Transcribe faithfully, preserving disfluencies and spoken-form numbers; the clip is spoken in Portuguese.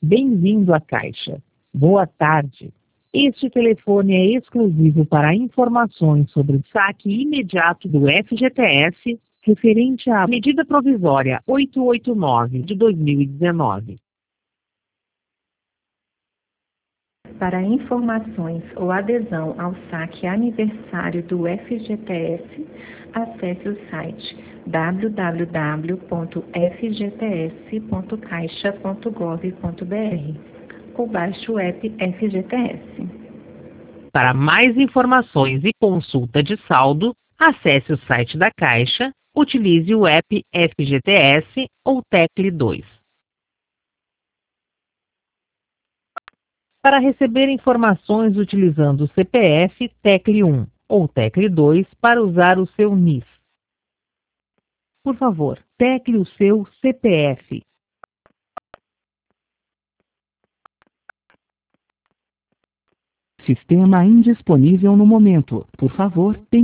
Bem-vindo à Caixa. Boa tarde. Este telefone é exclusivo para informações sobre o saque imediato do F G T S, referente à medida provisória oitocentos e oitenta e nove de dois mil e dezenove. Para informações ou adesão ao saque aniversário do F G T S, acesse o site w w w ponto f g t s ponto caixa ponto gov ponto b r ou baixe o app F G T S. Para mais informações e consulta de saldo, acesse o site da Caixa, utilize o app F G T S ou tecle dois. Para receber informações utilizando o C P F, tecle um ou tecle dois para usar o seu N I S. Por favor, tecle o seu C P F. Sistema indisponível no momento. Por favor, tente